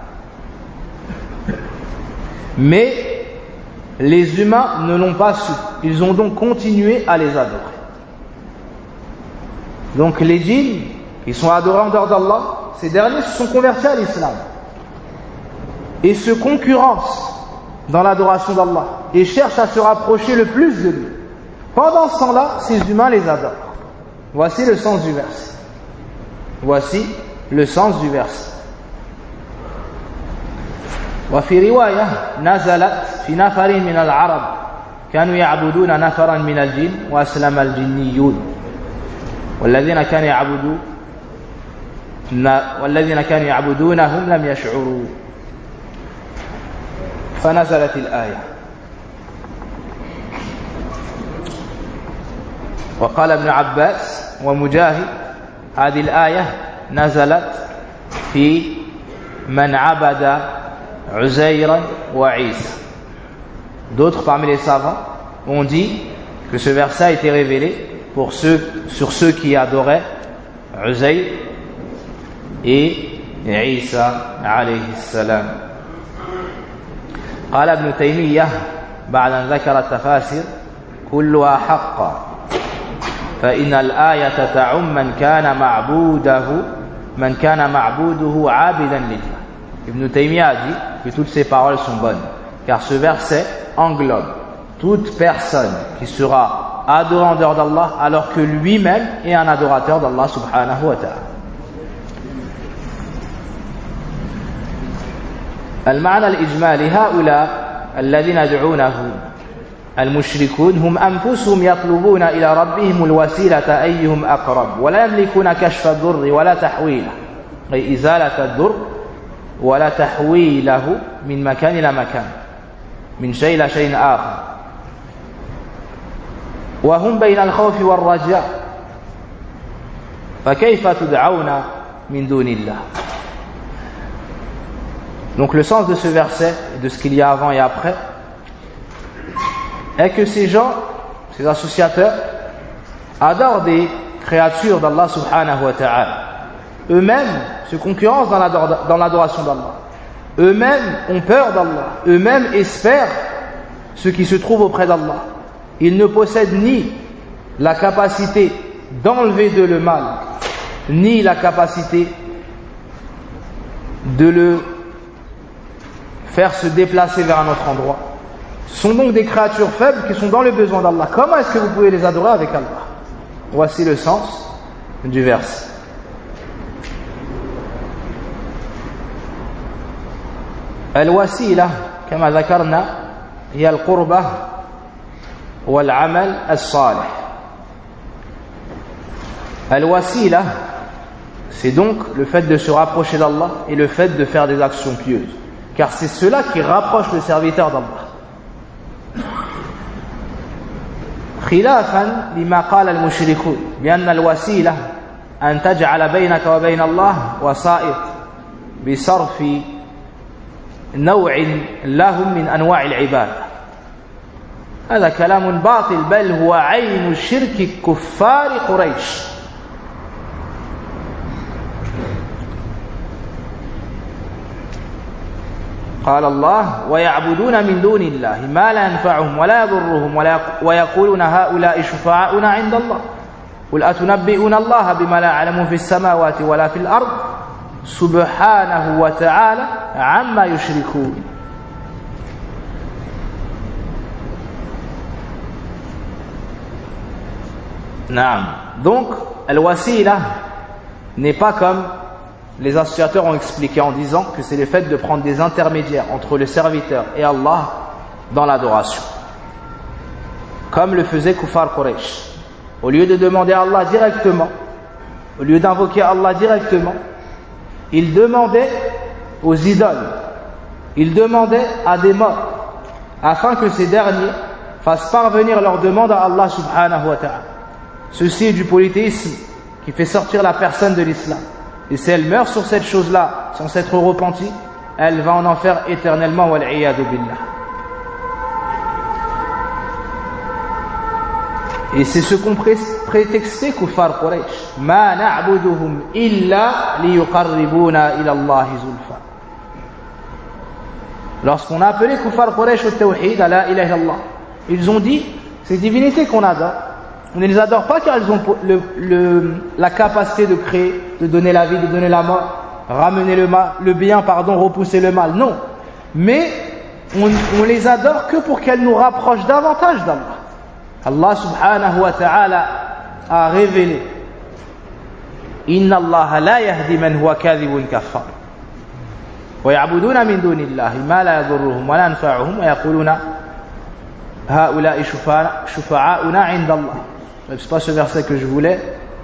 Mais les humains ne l'ont pas su. Ils ont donc continué à les adorer. Donc les djinns, ils sont adorés en dehors d'Allah. Ces derniers se sont convertis à l'islam et se concurrencent dans l'adoration d'Allah et cherchent à se rapprocher le plus de lui. Pendant ce temps-là, ces humains les adorent. Voici le sens du verset. Voici le sens du verset. وفي رواية نزلت في نفر من العرب كانوا يعبدون نفرا من الجن وأسلم الجنيون والذين كانوا يعبدونهم لم يشعروا فنزلت الآية. وقال ابن عباس ومجاهد هذه الآية نزلت في من عبد عزيرا وعيسى. D'autres parmi les savants on dit que ce verset a été révélé sur ceux qui adoraient Uzayr et Isa alayhi salam. قال ابن تيمية بعد أن ذكر التفاسير كلها حق فإن الآية تعم من كان معبوده عابدا لله. Ibn Taymiyyah a dit que toutes ces paroles sont bonnes, car ce verset englobe toute personne qui sera adorée en dehors d'Allah alors que lui-même est un adorateur d'Allah subhanahu wa ta'ala. المعنى الإجمالي هؤلاء الذين يدعونه المشركون هم أنفسهم يطلبون إلى ربهم الوسيلة أيهم أقرب ولا يملكون كشف الضر ولا تحويله أي إزالة الضر ولا تحويله من مكان إلى مكان من شيء إلى شيء آخر وهم بين الخوف والرجاء فكيف تدعون من دون الله. Donc le sens de ce verset et de ce qu'il y a avant et après est que ces gens, ces associateurs, adorent des créatures d'Allah subhanahu wa ta'ala. Eux-mêmes se concurrencent dans l'adoration d'Allah. Eux-mêmes ont peur d'Allah. Eux-mêmes espèrent ce qui se trouve auprès d'Allah. Ils ne possèdent ni la capacité d'enlever le mal, ni la capacité de le faire se déplacer vers un autre endroit. Ce sont donc des créatures faibles qui sont dans le besoin d'Allah. Comment est-ce que vous pouvez les adorer avec Allah? Voici le sens du verset. الوسيلة كما ذكرنا هي القربة والعمل الصالح. الوسيلة, c'est donc le fait de se rapprocher d'Allah et le fait de faire des actions pieuses. Car c'est cela qui rapproche le serviteur d'Allah. خلافا لما قال المشركون بأن الوسيلة أن تجعل بينك وبين الله وسائط بصرف نوع لهم من أنواع العبادة. هذا كلام باطل بل هو عين شرك كفار قريش. قال الله ويعبدون من دون الله ما لا ينفعهم ولا يضرهم ويقولون هؤلاء شفعاؤنا عند الله قل أتنبئون الله بما لا يعلم في السماوات ولا في الأرض سبحانه وتعالى عما يشركون. نعم. Donc al-wasila n'est pas comme les associateurs ont expliqué en disant que c'est le fait de prendre des intermédiaires entre le serviteur et Allah dans l'adoration. Comme le faisait Kufar Quraysh. Au lieu de demander à Allah directement, au lieu d'invoquer Allah directement, ils demandaient aux idoles, ils demandaient à des morts, afin que ces derniers fassent parvenir leur demande à Allah subhanahu wa ta'ala. Ceci est du polythéisme qui fait sortir la personne de l'islam. Et si elle meurt sur cette chose-là sans s'être repentie, elle va en enfer éternellement. Wal-iyadu billah. Et c'est ce qu'ont prétexté Kuffar Quraysh. Ma na'buduhum illa liyuqarribuna ila Allah zulfa. Lorsqu'on a appelé Kuffar Quraysh au tawhid, à la ilaha illallah, ils ont dit ces divinités qu'on adore, on ne les adore pas car elles ont la capacité de créer, de donner la vie, de donner la mort, ramener le bien, repousser le mal. Non. Mais on les adore que pour qu'elles nous rapprochent davantage d'Allah. Allah subhanahu wa ta'ala a révélé Inna Allah la yahdi man huwa kadhibun kaffar. Wa ya'buduna min dunillahi ma la yadurruhum wa la yanfa'uhum wa yaquluna ha'ula'i shufa'a'una 'inda Allah. C'est pas ce verset que je voulais.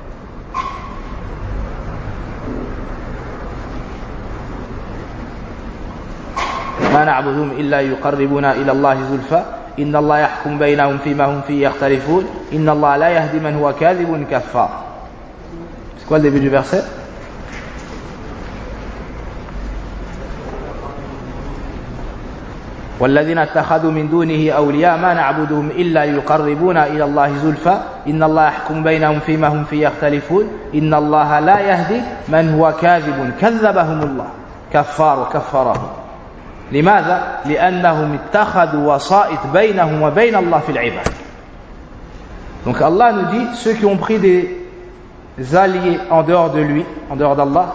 ما نعبدهم إلا يقربونا إلى الله زلفى إن الله يحكم بينهم فيما هم فيه يختلفون إن الله لا يهدي من هو كاذب كفار. C'est quoi le début du verset? والذين اتخذوا من دونه أولياء ما نعبدهم إلا ليقربونا إلى الله زلفى إن الله يحكم بينهم فيما هم فيه يختلفون إن الله لا يهدي من هو كاذب كذبهم الله كفار وكفرهم لماذا؟ لأنهم اتخذوا وسائط بينهم وبين الله في العباد. Donc Allah nous dit, ceux qui ont pris des alliés en dehors de lui, en dehors d'Allah,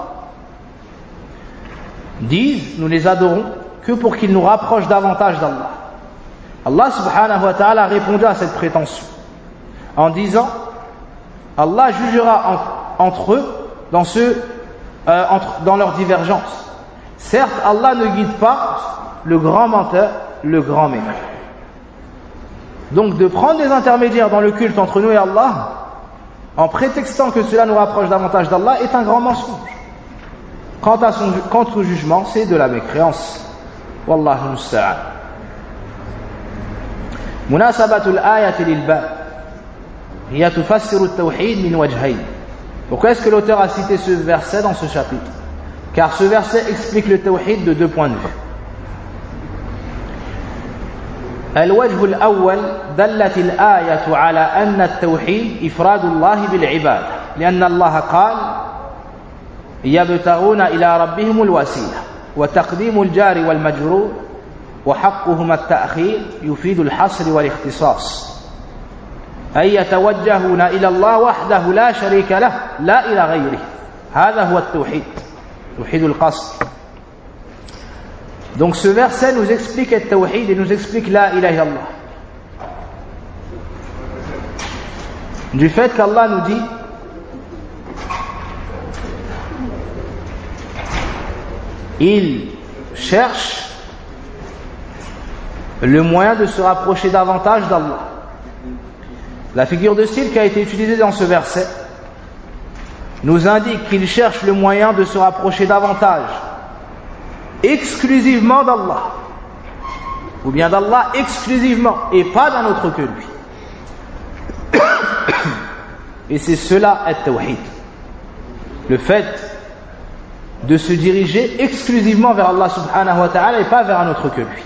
disent, nous les adorons que pour qu'ils nous rapprochent davantage d'Allah. Allah subhanahu wa ta'ala a répondu à cette prétention en disant, Allah jugera entre eux dans leur divergence. Certes, Allah ne guide pas le grand menteur, le grand méchant. Donc de prendre des intermédiaires dans le culte entre nous et Allah, en prétextant que cela nous rapproche davantage d'Allah, est un grand mensonge. Quant au jugement, c'est de la mécréance. Wallahu musta'an. مناسبة الآية للباب هي تفسر التوحيد من وجهين. Pourquoi est-ce que l'auteur a cité ce verset dans ce chapitre? Car ce verset explique le tawhid de deux points de vue. الوجه الأول دلت الآية على أن التوحيد إفراد الله بالعبادة لأن الله قال يبتغون إلى ربهم الوسيلة وتقديم الجار والمجرور وحقهما التأخير يفيد الحصر والاختصاص أي يتوجهون إلى الله وحده لا شريك له لا إلى غيره. هذا هو التوحيد توحيد القصد. Donc ce verset nous explique le tawhid et nous explique la ilaha illallah. Du fait qu'Allah nous dit il cherche le moyen de se rapprocher davantage d'Allah. La figure de style qui a été utilisée dans ce verset nous indique qu'il cherche le moyen de se rapprocher davantage exclusivement d'Allah, ou bien d'Allah exclusivement et pas d'un autre que lui. Et c'est cela le tawhid, le fait de se diriger exclusivement vers Allah subhanahu wa ta'ala et pas vers un autre que lui.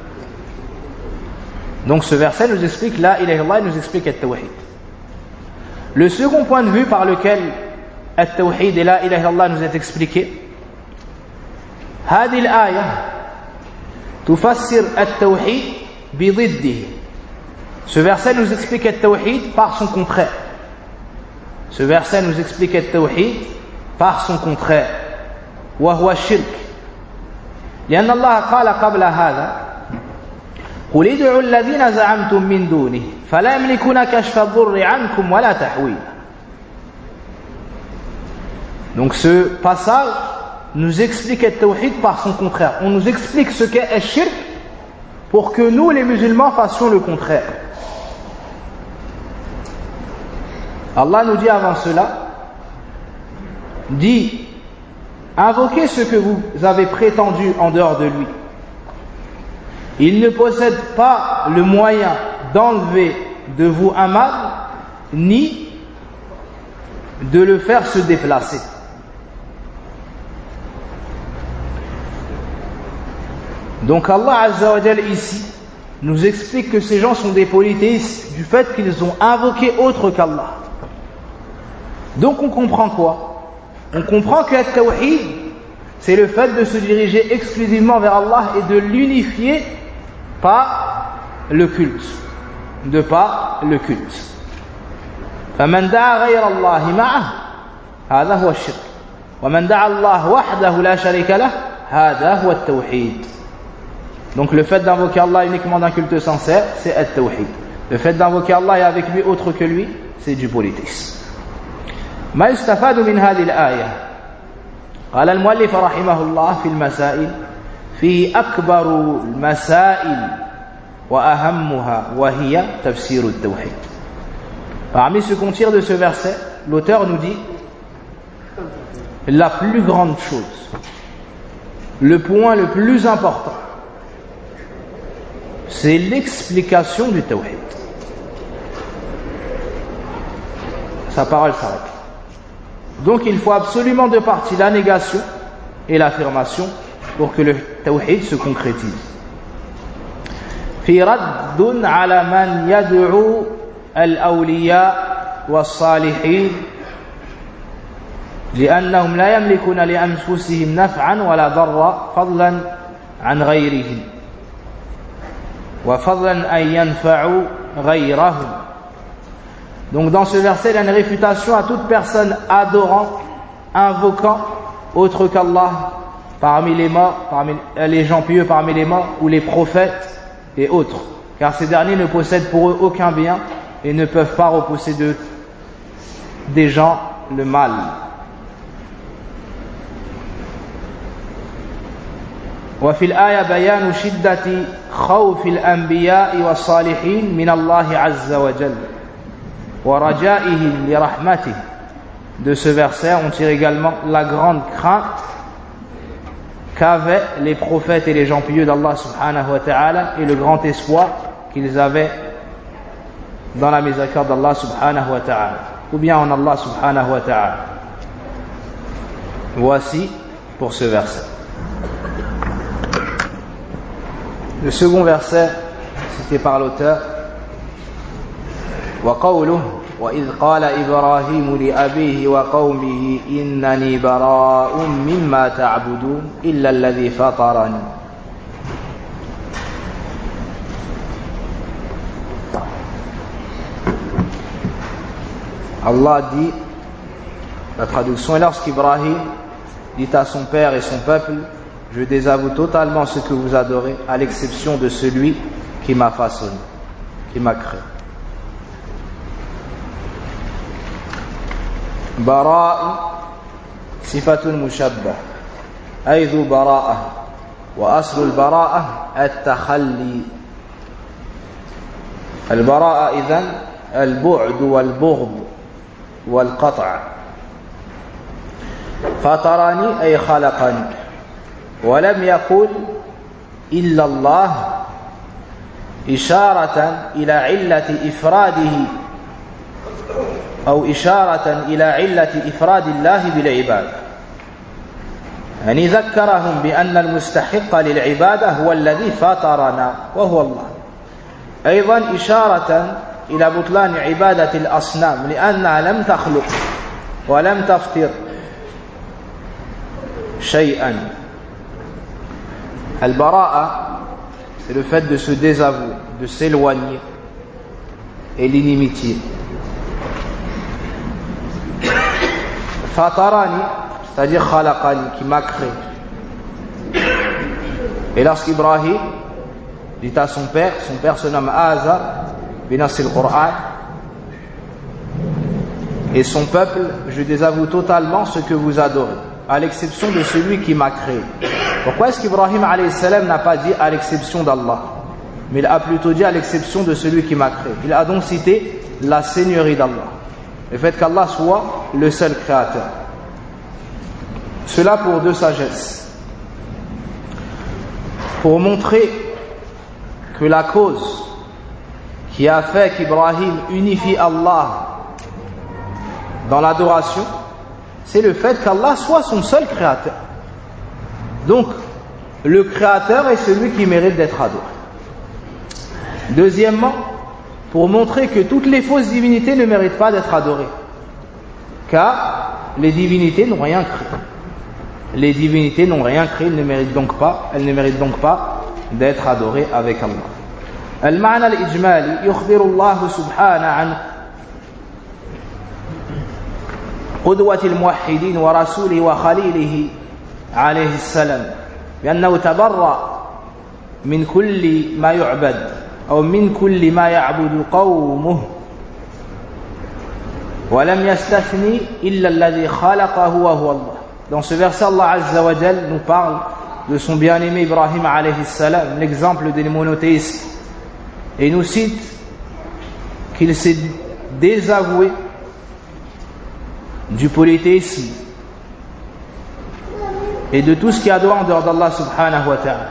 Donc ce verset nous explique la ilaha illallah, nous explique le tawhid. Le second point de vue par lequel le tawhid et la ilaha illallah nous est expliqué, هذه الآية تفسر التوحيد بضده. Ce verset nous explique le tawhid par son contraire. Ce verset nous explique le tawhid par son contraire. وهو الشرك. لأن الله قال قبل هذا قل ادعوا الذين زعمتم من دونه فلا يملكون كشف الضر عنكم ولا تحويلا. Donc ce passage nous explique le tawhid par son contraire. On nous explique ce qu'est le shirk pour que nous les musulmans fassions le contraire. Allah nous dit avant cela, dit, invoquez ce que vous avez prétendu en dehors de lui. Il ne possède pas le moyen d'enlever de vous un mal, ni de le faire se déplacer. Donc Allah Azza wa Jal ici nous explique que ces gens sont des polythéistes du fait qu'ils ont invoqué autre qu'Allah. Donc on comprend quoi? On comprend que le tawhid, c'est le fait de se diriger exclusivement vers Allah et de l'unifier par le culte. De par le culte. فَمَنْ دَعَى غَيْرَ اللَّهِ مَعَهُ هذا هو الشرك ومن دعا الله وحده لا شريك له هذا هو التوحيد. Donc le fait d'invoquer Allah uniquement d'un culte sincère, c'est at-tawhid. Le fait d'invoquer Allah et avec lui autre que lui, c'est du polythéisme. ما يستفاد من هذه الآية قال المؤلف رحمه الله في المسائل فيه أكبر المسائل وأهمها وهي تفسير التوحيد. Parmi ce qu'on tire de ce verset, l'auteur nous dit la plus grande chose, le point le plus important, c'est l'explication du tawhid. Sa parole s'arrête. Donc il faut absolument deux parties, la négation et l'affirmation, pour que le tawhid se concrétise. في رد على من يدعو الأولياء والصالحين لأنهم لا يملكون لأنفسهم نفعا ولا ضرا فضلا عن غيرهم وفضلا أن ينفعوا غيرهم. Donc dans ce verset, il y a une réfutation à toute personne adorant, invoquant autre qu'Allah parmi les morts, parmi les gens pieux parmi les morts ou les prophètes et autres, car ces derniers ne possèdent pour eux aucun bien et ne peuvent pas repousser des gens le mal. وفي الآية بيان شدة خوف الأنبياء والصالحين من الله عز وجل ورجائهم لرحمته. De ce verset, on tire également la grande crainte qu'avaient les prophètes et les gens pieux d'Allah subhanahu wa ta'ala et le grand espoir qu'ils avaient dans la miséricorde d'Allah subhanahu wa ta'ala ou bien en Allah subhanahu wa ta'ala. Voici pour ce verset. Le second verset cité par l'auteur وقوله وإذ قال إبراهيم لأبيه وقومه إنني براء مما تعبدون إلا الذي فطرني. Allah dit, la traduction est lorsqu'Ibrahim dit à son père et son peuple, je désavoue totalement ce que vous adorez à l'exception de celui qui m'a façonné, qui m'a créé. براء صفة مشبه أي ذو براءة وأصل البراءة التخلي. البراءة إذن البعد والبغض والقطع. فطرني أي خلقني ولم يقل إلا الله إشارة إلى علة إفراده أو إشارة إلى علة إفراد الله بالعبادة، يعني ذكرهم بأن المستحق للعبادة هو الذي فطرنا وهو الله. أيضا إشارة إلى بطلان عبادة الأصنام لأنها لم تخلق ولم تفطر شيئا. البراءة c'est le fait de se désavouer, de s'éloigner, et l'inimitié. Fatarani, c'est-à-dire khalaqani, qui m'a créé. Et lorsqu'Ibrahim dit à son père se nomme Azar, binassi al-Qur'an, et son peuple, je désavoue totalement ce que vous adorez, à l'exception de celui qui m'a créé. Pourquoi est-ce qu'Ibrahim alayhi salam n'a pas dit à l'exception d'Allah, mais il a plutôt dit à l'exception de celui qui m'a créé? Il a donc cité la seigneurie d'Allah, le fait qu'Allah soit le seul créateur. Cela pour deux sagesses. Pour montrer que la cause qui a fait qu'Ibrahim unifie Allah dans l'adoration, c'est le fait qu'Allah soit son seul créateur. Donc, le créateur est celui qui mérite d'être adoré. Deuxièmement, pour montrer que toutes les fausses divinités ne méritent pas d'être adorées, car les divinités n'ont rien créé. Les divinités n'ont rien créé, elles ne méritent donc pas d'être adorées avec Allah. المعنى الإجمالي يخبر الله سبحانه عن قدوة الموحدين ورسوله وخليله عليه السلام بأنه تبرأ من كل ما يعبد أو من كل ما يعبد قومه ولم يستثني إلا الذي خلقه وهو الله. Dans ce verset, Allah Azza wa Jal nous parle de son bien-aimé Ibrahim alayhi salam, l'exemple des monothéistes, et nous cite qu'il s'est désavoué du polythéisme et de tout ce qui adore en dehors d'Allah subhanahu wa ta'ala,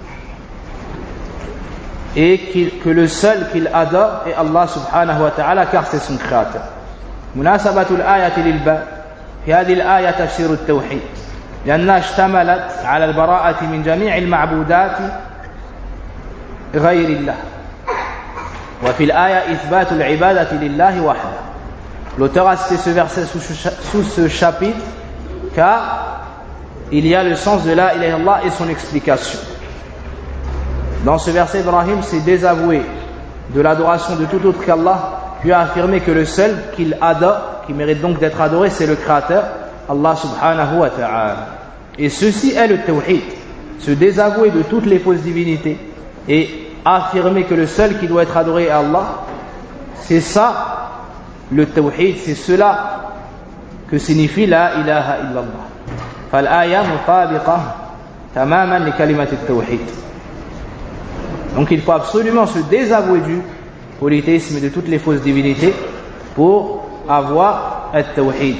et que le seul qu'il adore est Allah subhanahu wa ta'ala, car c'est son créateur. مناسبة الآية للباب في هذه الآية تفسير التوحيد لأنها اشتملت على البراءة من جميع المعبودات غير الله وفي الآية إثبات العبادة لله وحده. L'auteur a cité ce verset sous ce chapitre car il y a le sens de la ilaha illallah et son explication. Dans ce verset, Ibrahim s'est désavoué de l'adoration de tout autre qu'Allah, puis a affirmé que le seul qu'il adore, qui mérite donc d'être adoré, c'est le Créateur, Allah subhanahu wa ta'ala. Et ceci est le tawhid, se désavouer de toutes les fausses divinités et affirmer que le seul qui doit être adoré est Allah. C'est ça le tawhid, c'est cela que signifie la ilaha illallah. فالآية مطابقة تماما لكلمة التوحيد. Donc il faut absolument se désavouer du polythéisme et de toutes les fausses divinités pour avoir التوحيد.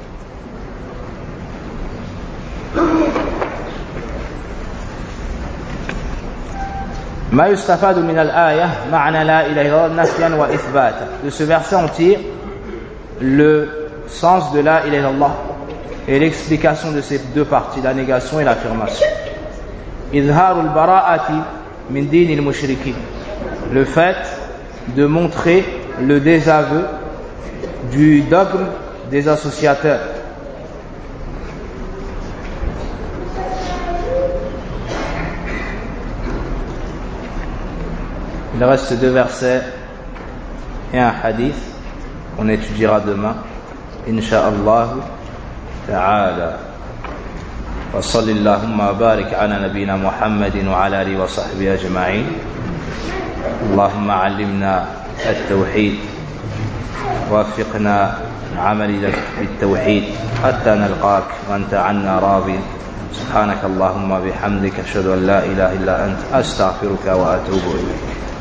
ما يستفاد من الآية معنى لا إله إلا الله نفيا وإثباتا. De ce verset on tire le sens de la ilaha illallah et l'explication de ces deux parties, la négation et l'affirmation. إظهار البراءة من دين المشركين. Le fait de montrer le désaveu du dogme des associateurs. Il reste deux versets et un hadith qu'on étudiera demain, Inch'Allah ta'ala. Wa sallallahu wa barik ala nabina Muhammadin wa ala alihi wa sahbihi ajma'in. Allahumma allimna at-tawhid ووفقنا العمل بالتوحيد حتى نلقاك وأنت عنا راضي. سبحانك اللهم وبحمدك أشهد أن لا إله إلا أنت أستغفرك وأتوب إليك.